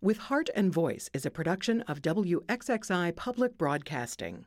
With Heart and Voice is a production of WXXI Public Broadcasting.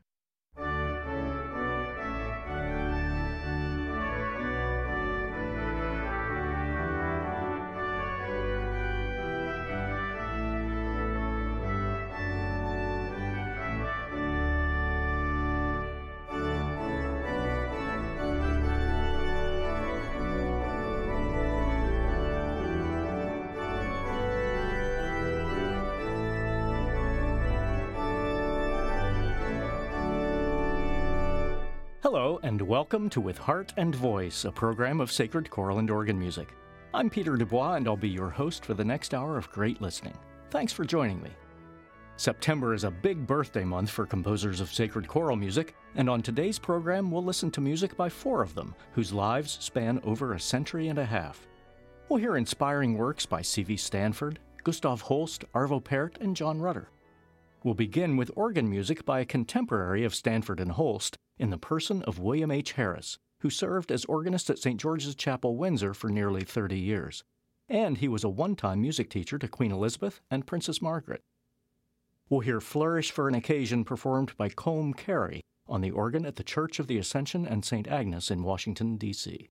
Hello, and welcome to With Heart and Voice, a program of sacred choral and organ music. I'm Peter Dubois, and I'll be your host for the next hour of great listening. Thanks for joining me. September is a big birthday month for composers of sacred choral music, and on today's program we'll listen to music by four of them, whose lives span over a century and a half. We'll hear inspiring works by C.V. Stanford, Gustav Holst, Arvo Pärt, and John Rutter. We'll begin with organ music by a contemporary of Stanford and Holst in the person of William H. Harris, who served as organist at St. George's Chapel, Windsor for nearly 30 years. And he was a one-time music teacher to Queen Elizabeth and Princess Margaret. We'll hear Flourish for an Occasion performed by Colm Carey on the organ at the Church of the Ascension and St. Agnes in Washington, D.C.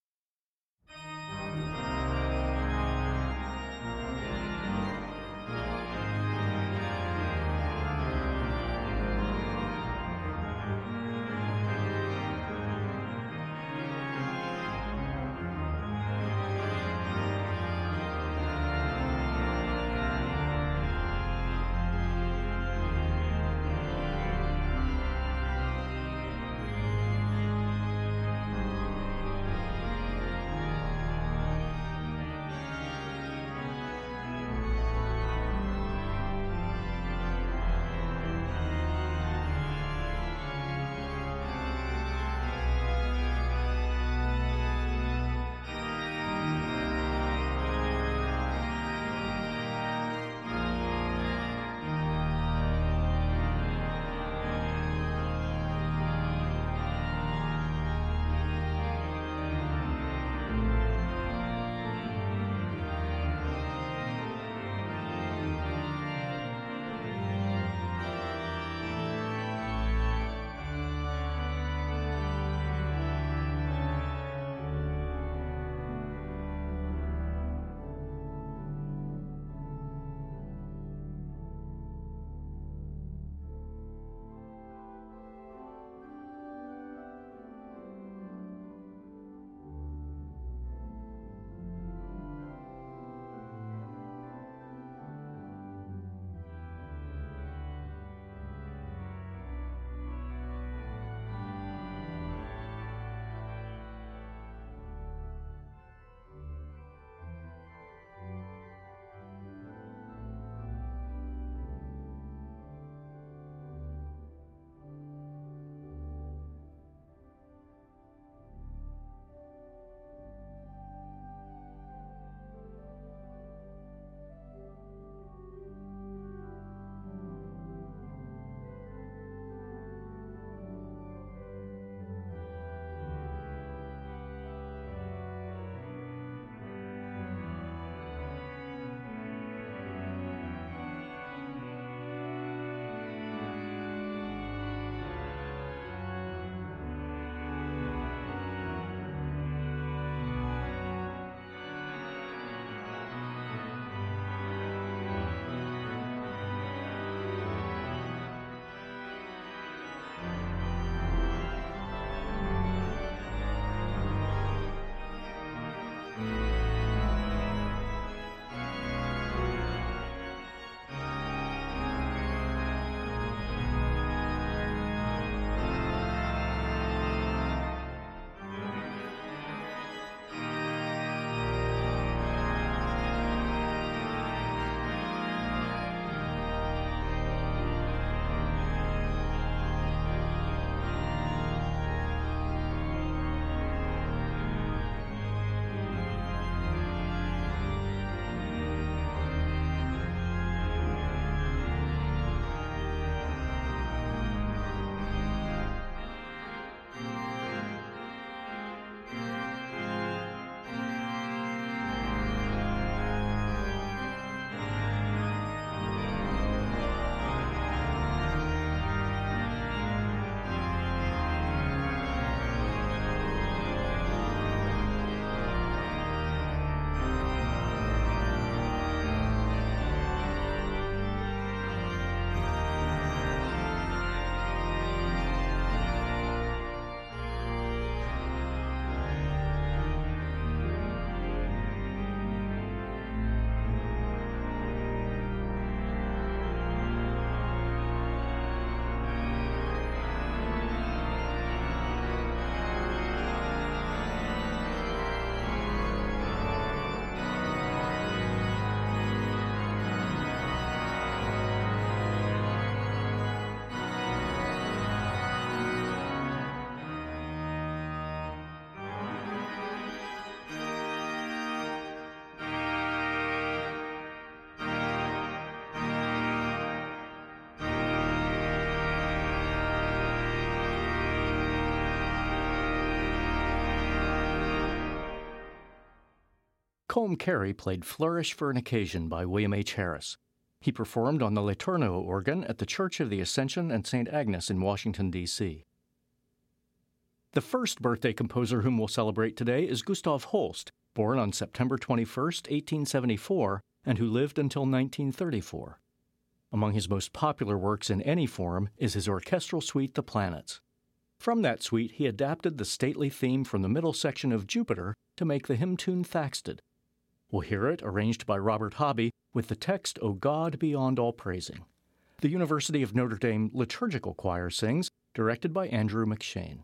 Colm Carey played Flourish for an Occasion by William H. Harris. He performed on the Latorno organ at the Church of the Ascension and St. Agnes in Washington, D.C. The first birthday composer whom we'll celebrate today is Gustav Holst, born on September 21, 1874, and who lived until 1934. Among his most popular works in any form is his orchestral suite, The Planets. From that suite, he adapted the stately theme from the middle section of Jupiter to make the hymn tune Thaxted. We'll hear it arranged by Robert Hobby with the text, O God Beyond All Praising. The University of Notre Dame Liturgical Choir sings, directed by Andrew McShane.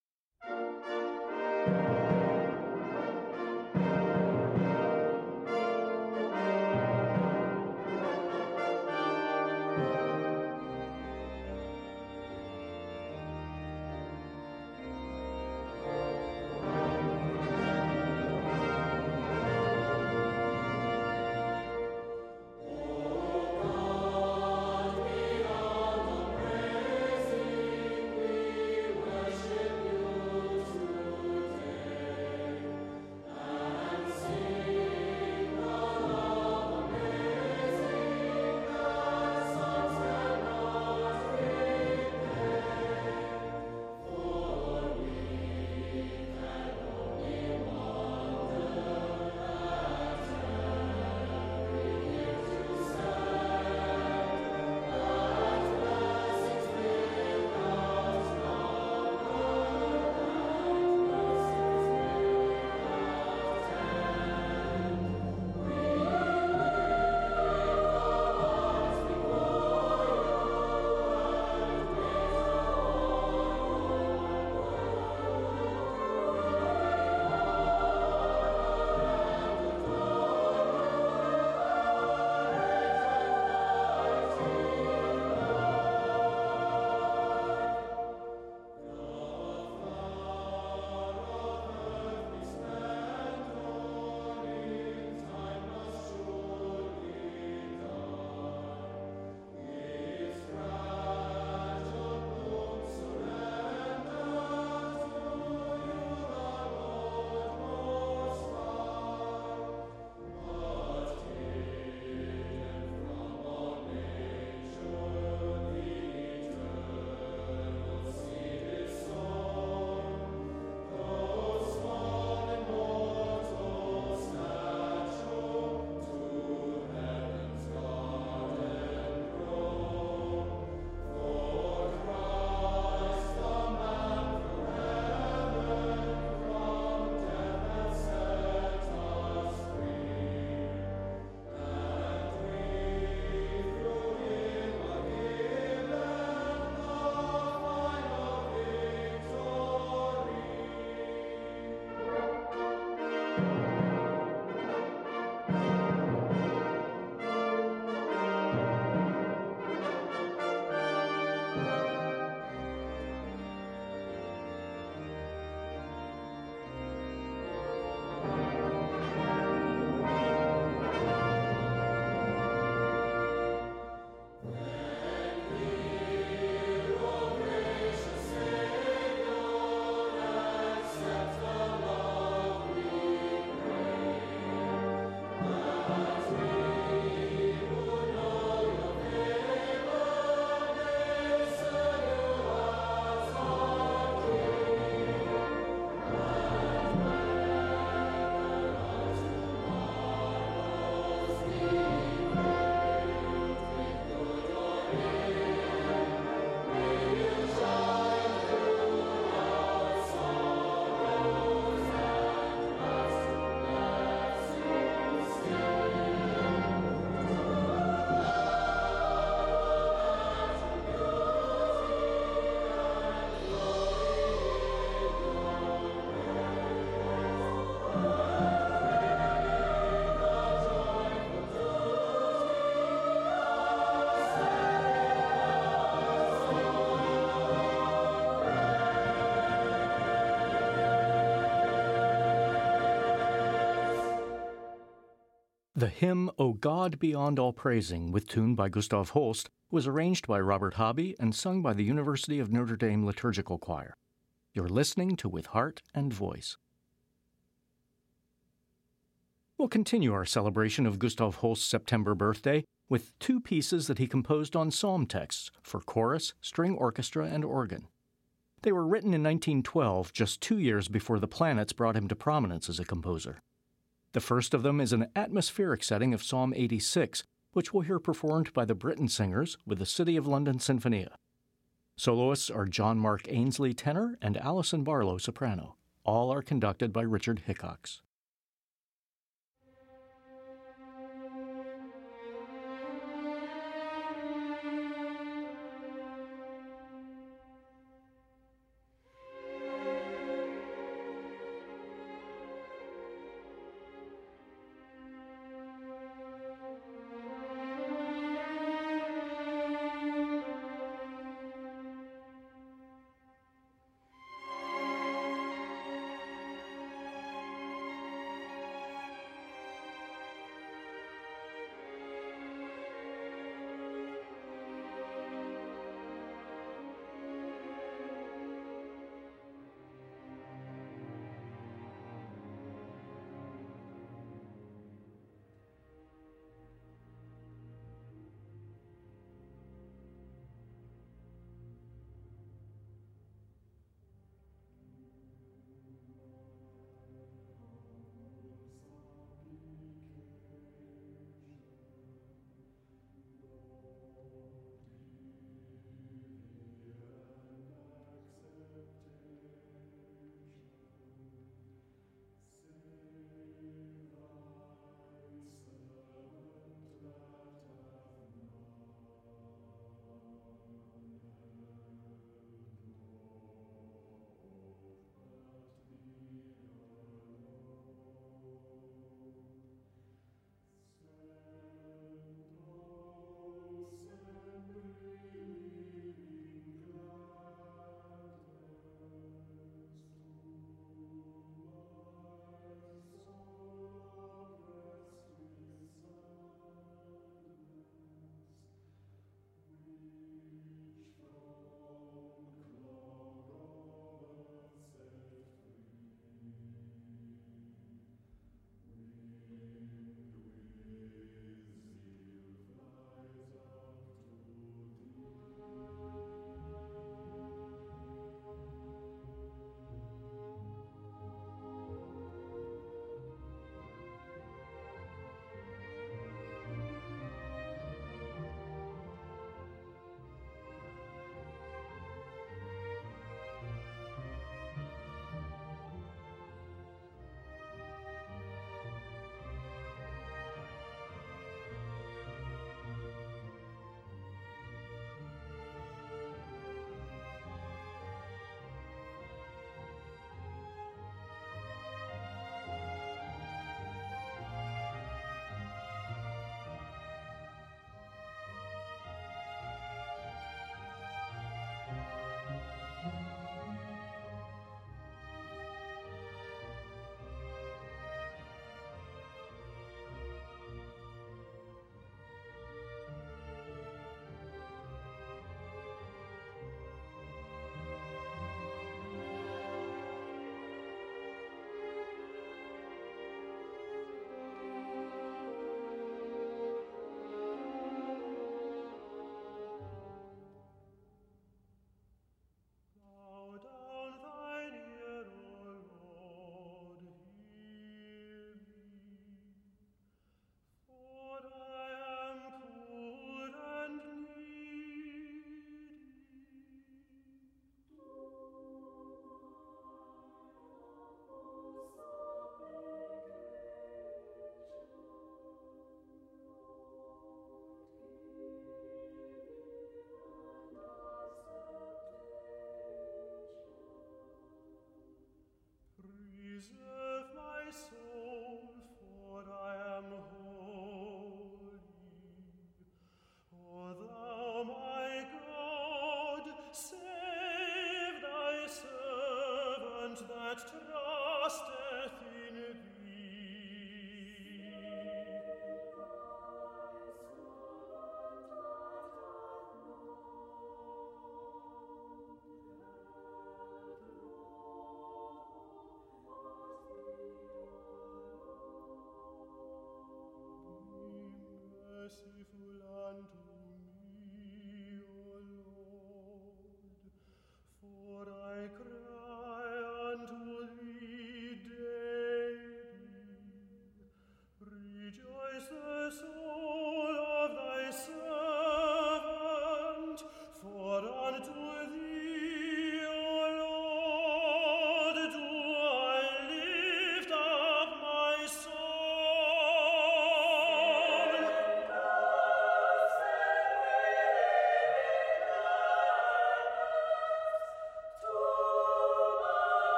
The hymn, O God Beyond All Praising, with tune by Gustav Holst, was arranged by Robert Hobby and sung by the University of Notre Dame Liturgical Choir. You're listening to With Heart and Voice. We'll continue our celebration of Gustav Holst's September birthday with two pieces that he composed on psalm texts for chorus, string orchestra, and organ. They were written in 1912, just 2 years before the planets brought him to prominence as a composer. The first of them is an atmospheric setting of Psalm 86, which we'll hear performed by the Britten Singers with the City of London Sinfonia. Soloists are John Mark Ainsley, tenor, and Alison Barlow, soprano. All are conducted by Richard Hickox.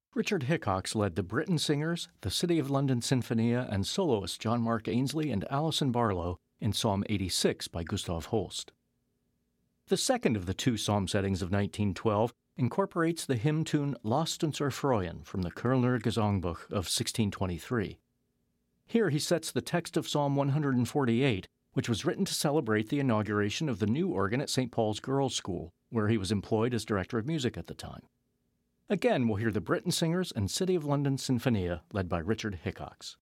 Richard Hickox led the Britten Singers, the City of London Sinfonia, and soloists John Mark Ainsley and Alison Barlow in Psalm 86 by Gustav Holst. The second of the two psalm settings of 1912 incorporates the hymn tune Lasst uns erfreuen from the Kölner Gesangbuch of 1623. Here he sets the text of Psalm 148, which was written to celebrate the inauguration of the new organ at St. Paul's Girls' School, where he was employed as director of music at the time. Again, we'll hear the Britten Singers and City of London Sinfonia, led by Richard Hickox.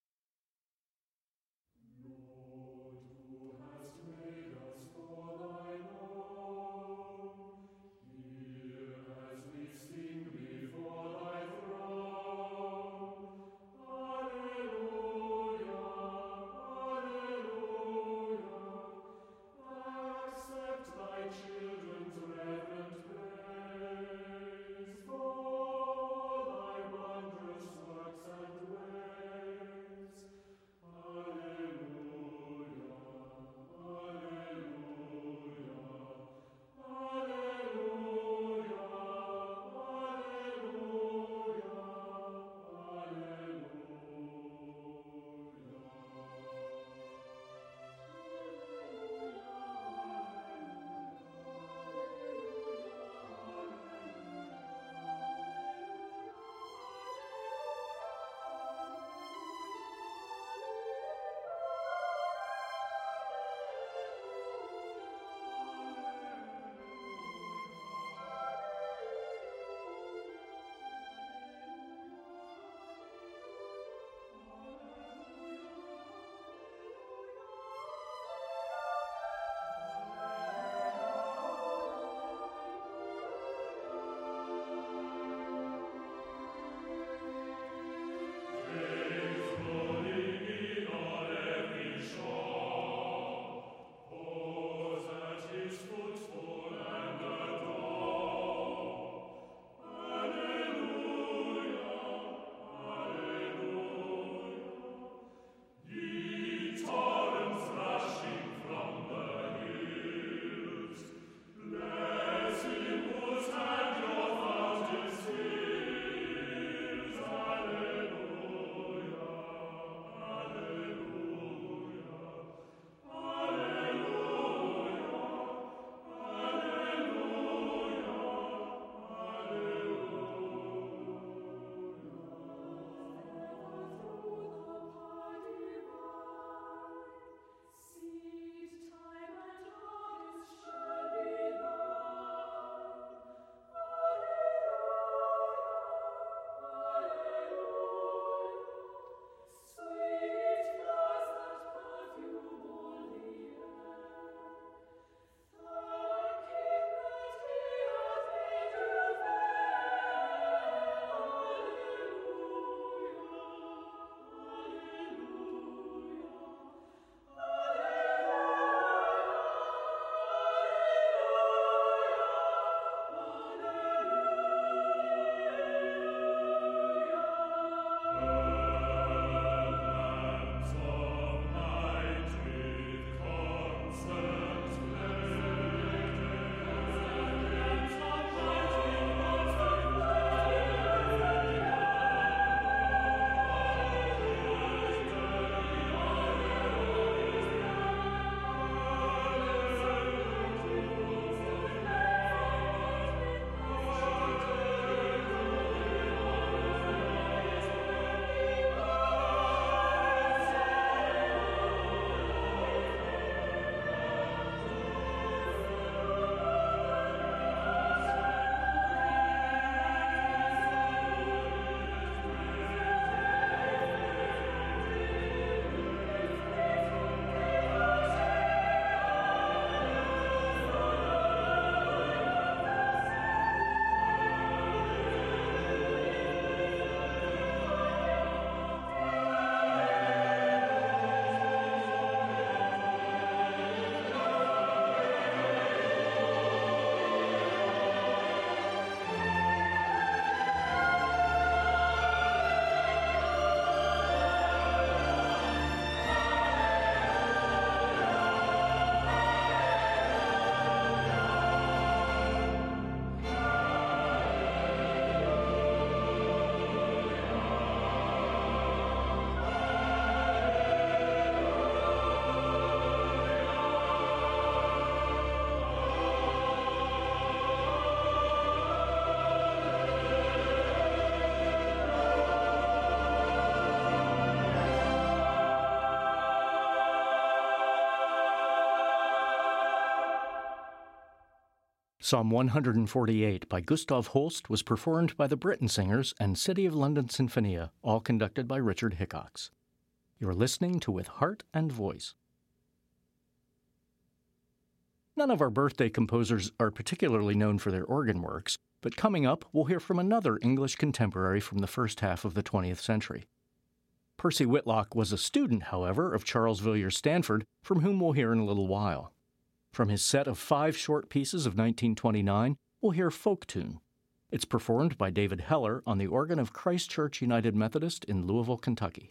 Psalm 148 by Gustav Holst was performed by the Britten Singers and City of London Sinfonia, all conducted by Richard Hickox. You're listening to With Heart and Voice. None of our birthday composers are particularly known for their organ works, but coming up, we'll hear from another English contemporary from the first half of the 20th century. Percy Whitlock was a student, however, of Charles Villiers Stanford, from whom we'll hear in a little while. From his set of 5 short pieces of 1929, we'll hear Folk Tune. It's performed by David Heller on the organ of Christ Church United Methodist in Louisville, Kentucky.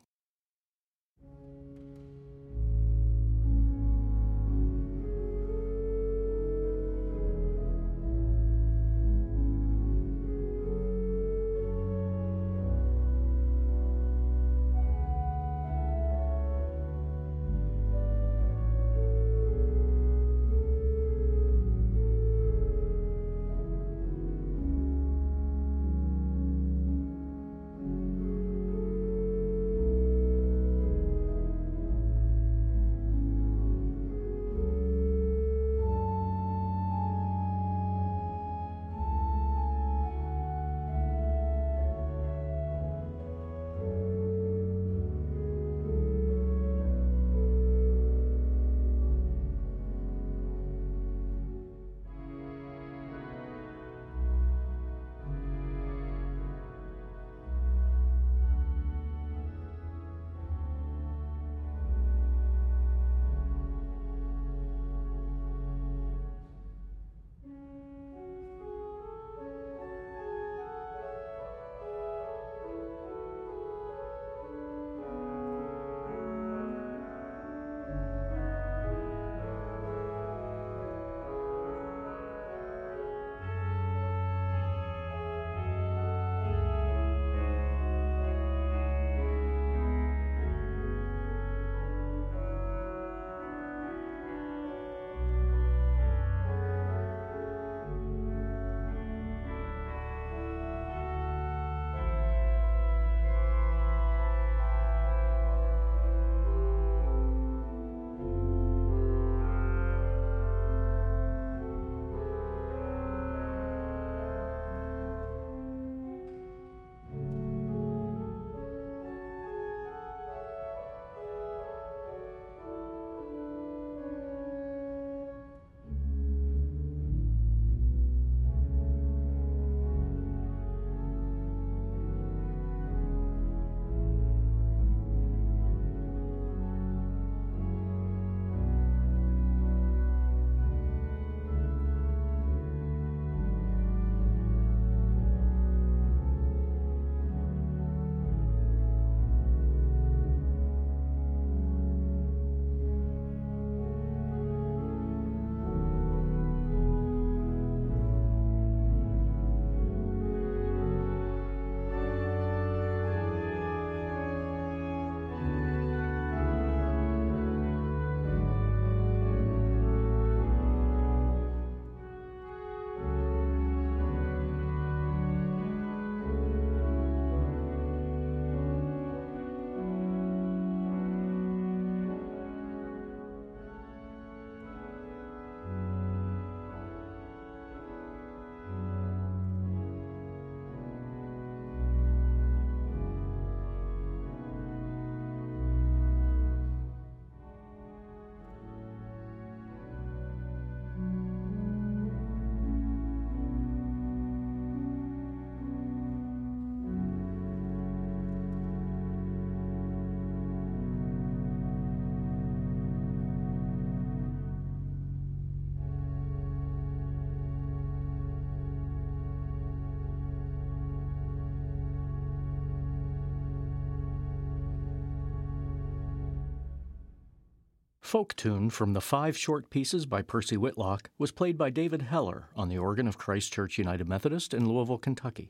Folk Tune from the 5 short pieces by Percy Whitlock was played by David Heller on the organ of Christ Church United Methodist in Louisville, Kentucky.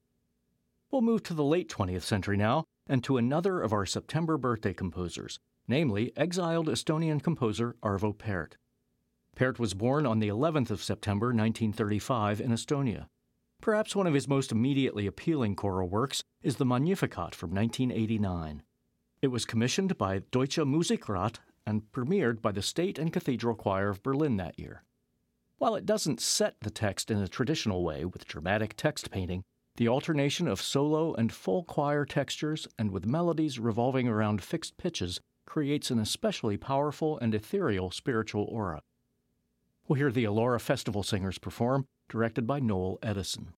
We'll move to the late 20th century now and to another of our September birthday composers, namely exiled Estonian composer Arvo Pärt. Pärt was born on the 11th of September 1935 in Estonia. Perhaps one of his most immediately appealing choral works is the Magnificat from 1989. It was commissioned by Deutsche Musikrat and premiered by the State and Cathedral Choir of Berlin that year. While it doesn't set the text in a traditional way with dramatic text painting, the alternation of solo and full choir textures and with melodies revolving around fixed pitches creates an especially powerful and ethereal spiritual aura. We'll hear the Elora Festival Singers perform, directed by Noel Edison.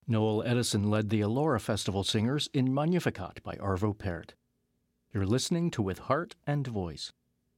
Noel Edison led the Elora Festival Singers in Magnificat by Arvo Pärt. You're listening to With Heart and Voice.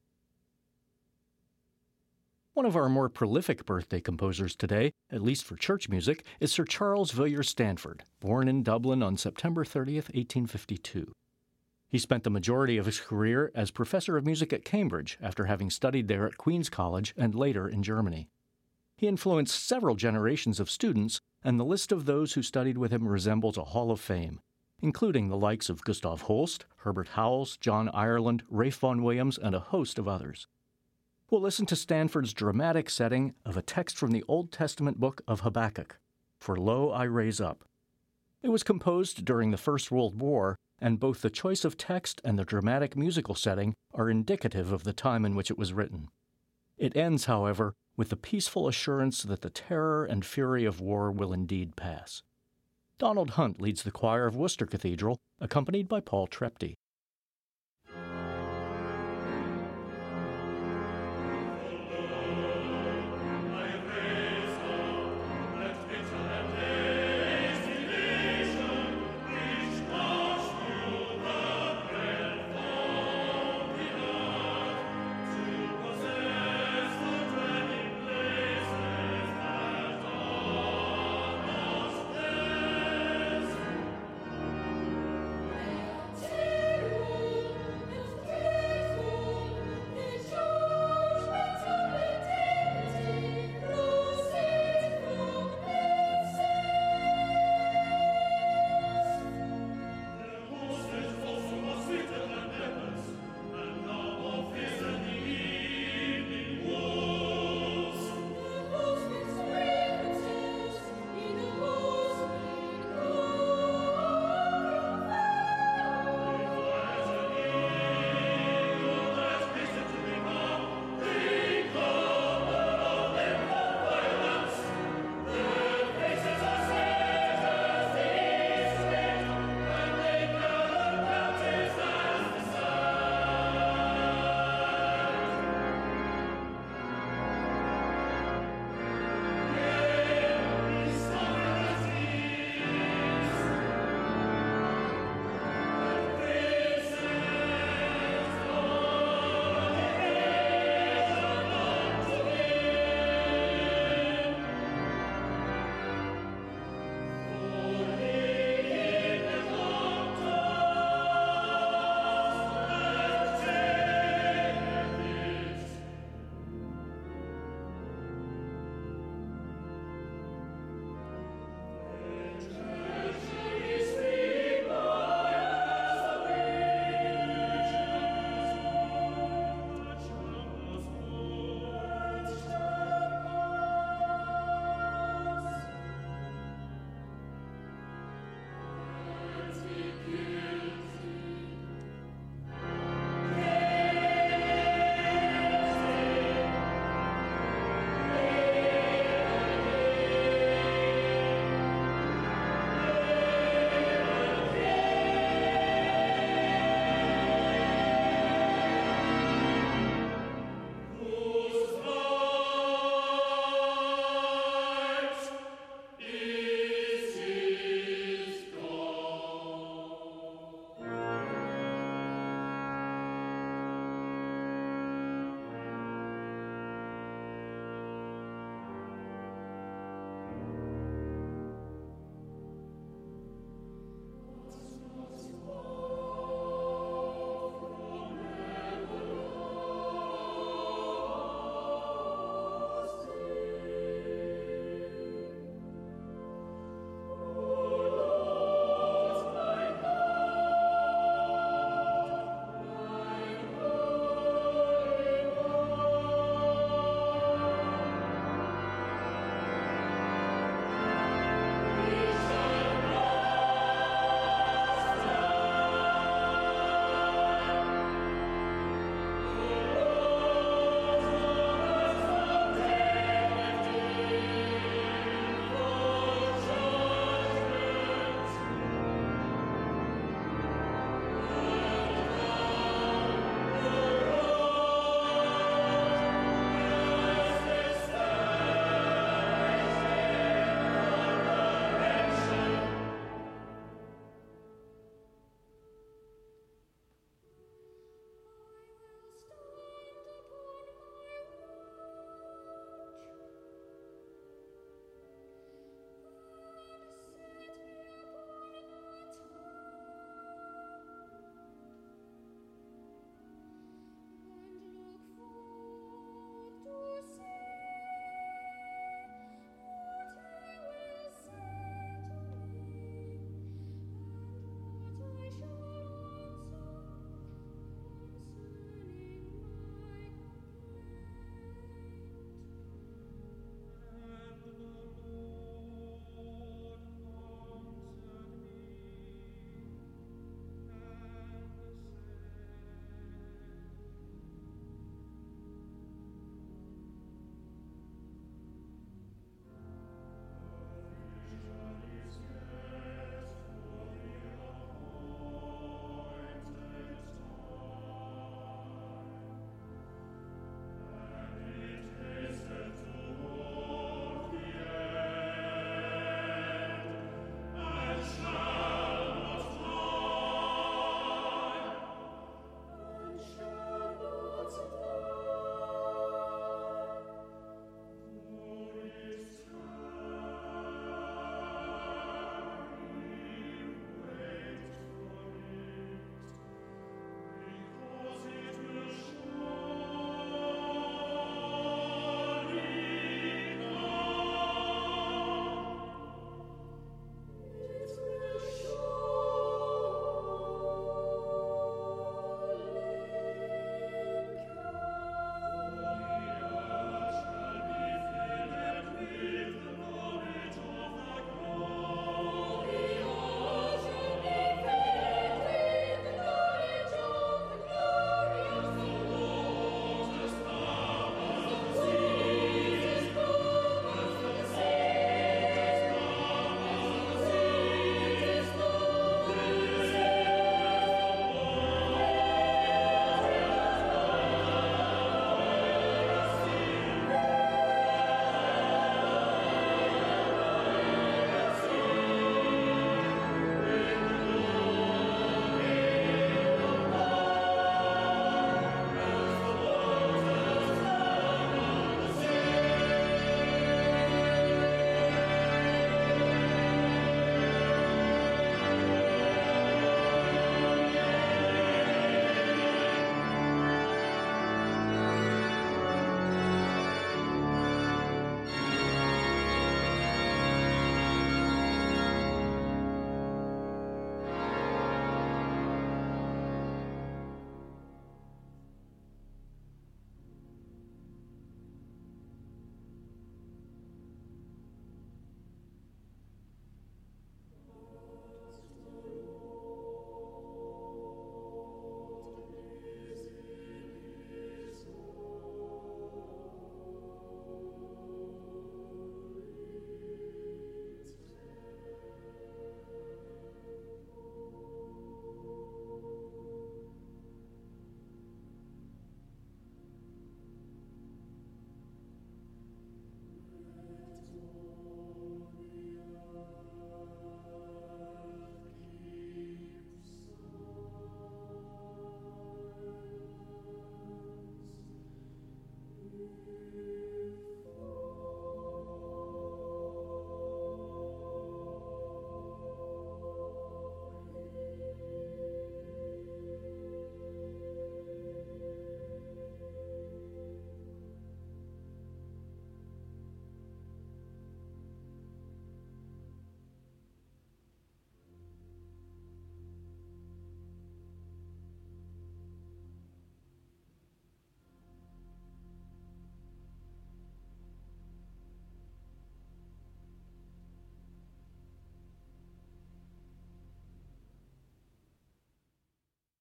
One of our more prolific birthday composers today, at least for church music, is Sir Charles Villiers Stanford, born in Dublin on September 30th, 1852. He spent the majority of his career as professor of music at Cambridge after having studied there at Queen's College and later in Germany. He influenced several generations of students, and the list of those who studied with him resembles a hall of fame, including the likes of Gustav Holst, Herbert Howells, John Ireland, Ralph Vaughan Williams, and a host of others. We'll listen to Stanford's dramatic setting of a text from the Old Testament book of Habakkuk, "For Lo, I Raise Up." It was composed during the First World War, and both the choice of text and the dramatic musical setting are indicative of the time in which it was written. It ends, however, with the peaceful assurance that the terror and fury of war will indeed pass. Donald Hunt leads the choir of Worcester Cathedral, accompanied by Paul Trepti. Till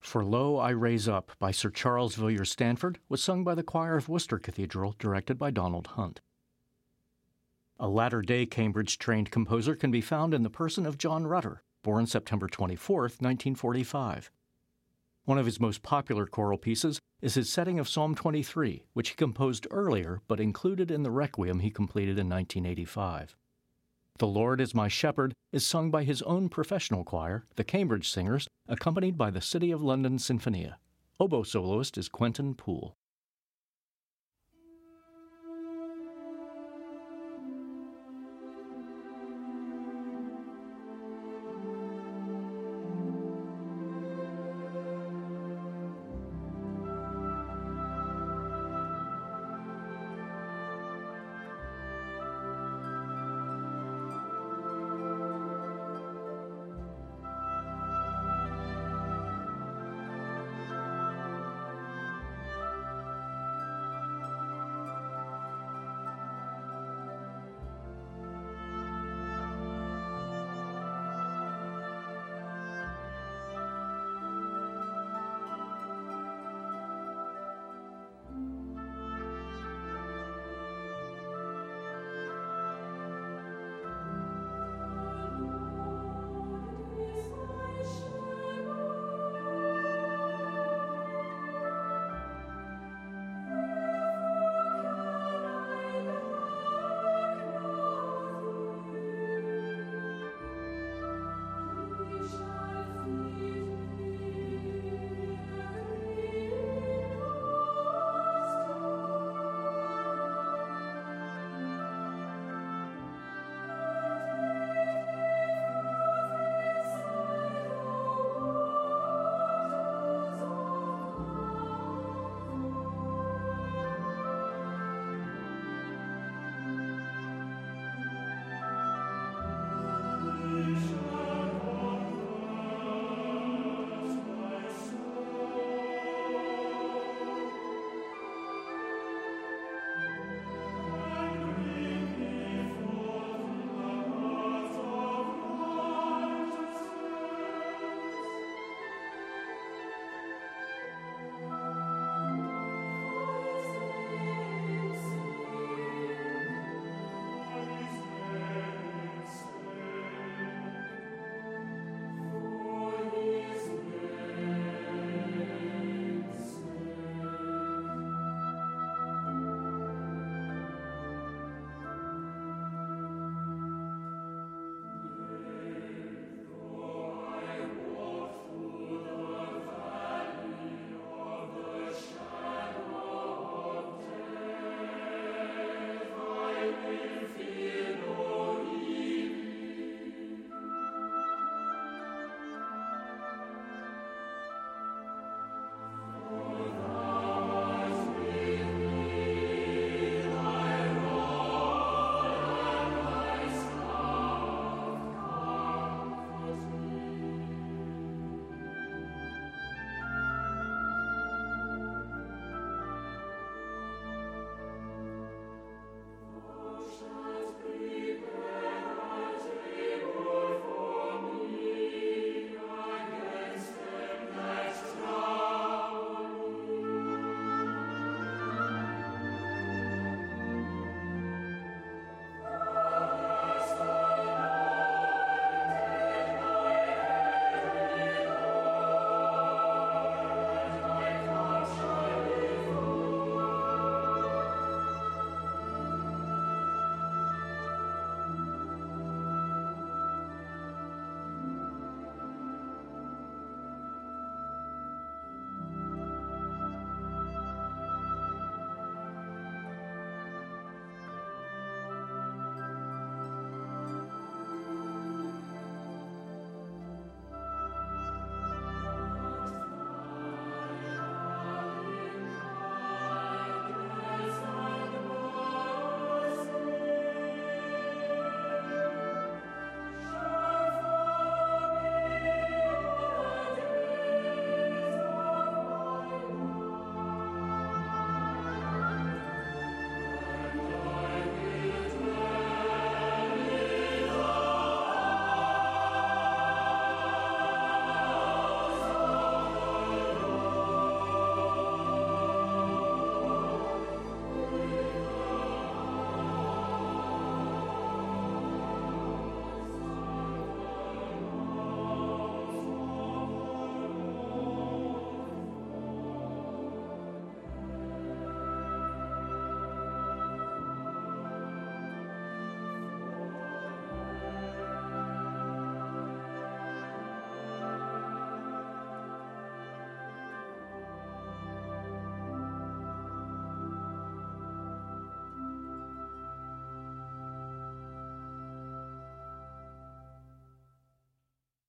For Lo I Raise Up by Sir Charles Villiers Stanford was sung by the choir of Worcester Cathedral, directed by Donald Hunt. A latter-day Cambridge-trained composer can be found in the person of John Rutter, born September 24, 1945. One of his most popular choral pieces is his setting of Psalm 23, which he composed earlier but included in the Requiem he completed in 1985. The Lord is My Shepherd is sung by his own professional choir, the Cambridge Singers, accompanied by the City of London Sinfonia. Oboe soloist is Quentin Poole.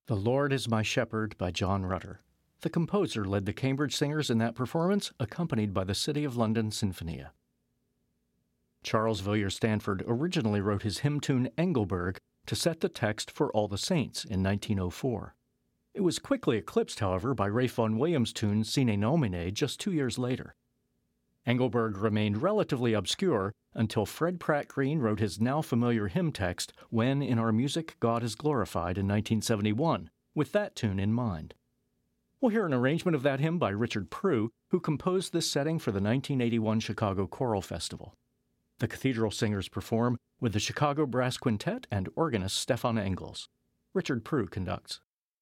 The Lord is My Shepherd by John Rutter. The composer led the Cambridge Singers in that performance, accompanied by the City of London Sinfonia. Charles Villiers Stanford originally wrote his hymn tune Engelberg to set the text for All the Saints in 1904. It was quickly eclipsed, however, by Ralph Vaughan Williams' tune Sine Nomine just 2 years later. Engelberg remained relatively obscure until Fred Pratt Green wrote his now familiar hymn text, When in Our Music God is Glorified, in 1971, with that tune in mind. We'll hear an arrangement of that hymn by Richard Prue, who composed this setting for the 1981 Chicago Choral Festival. The Cathedral Singers perform with the Chicago Brass Quintet and organist Stefan Engels. Richard Prue conducts.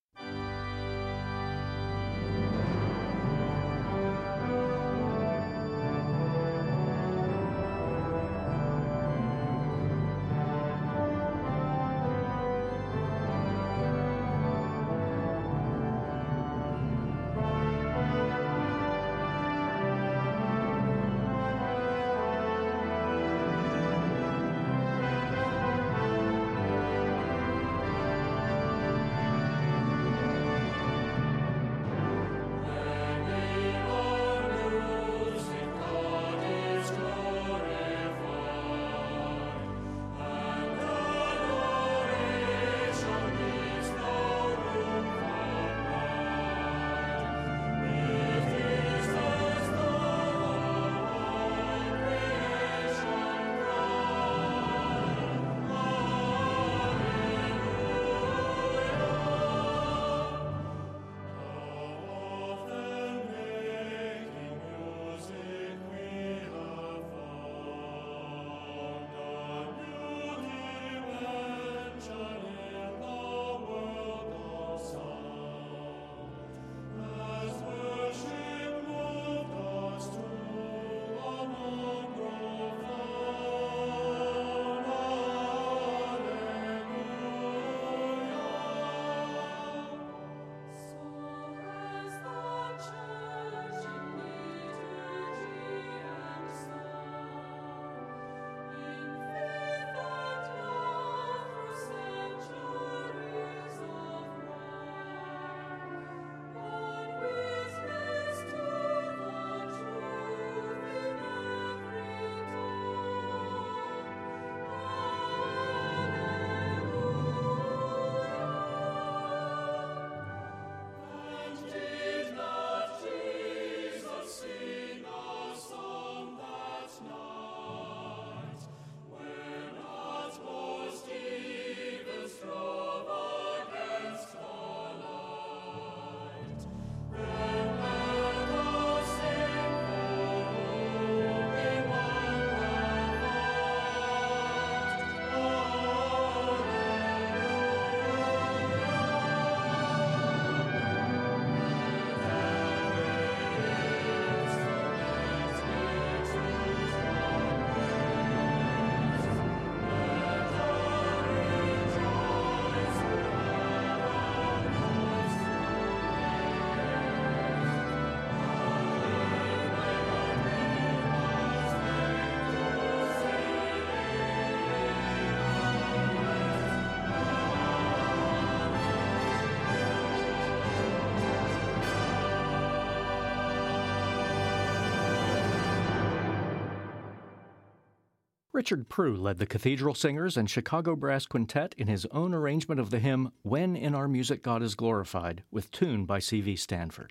Richard Prue led the Cathedral Singers and Chicago Brass Quintet in his own arrangement of the hymn When in Our Music God is Glorified, with tune by C.V. Stanford.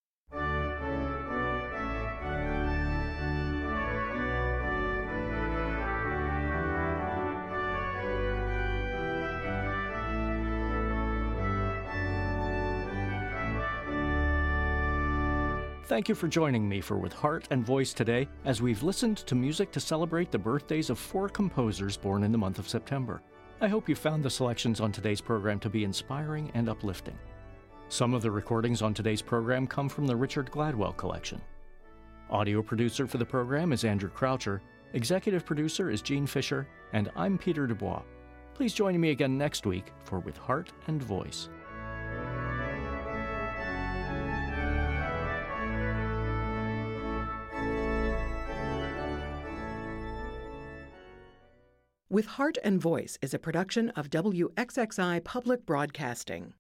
Thank you for joining me for With Heart and Voice today, as we've listened to music to celebrate the birthdays of 4 composers born in the month of September. I hope you found the selections on today's program to be inspiring and uplifting. Some of the recordings on today's program come from the Richard Gladwell collection. Audio producer for the program is Andrew Croucher, executive producer is Gene Fisher, and I'm Peter Dubois. Please join me again next week for With Heart and Voice. With Heart and Voice is a production of WXXI Public Broadcasting.